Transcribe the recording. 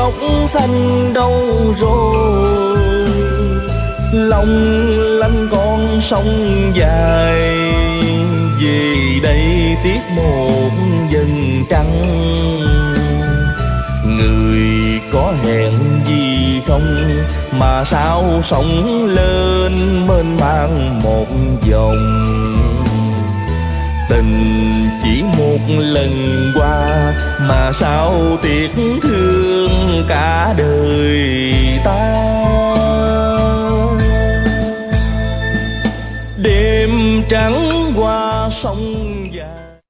tóc xanh đâu rồi, long lanh con sông dài, về đây tiếc một dần trăng. Người có hẹn gì không mà sao sóng lên mênh mang một dòng. Tình chỉ một lần qua mà sao tiếc thương cả đời ta. Đêm trắng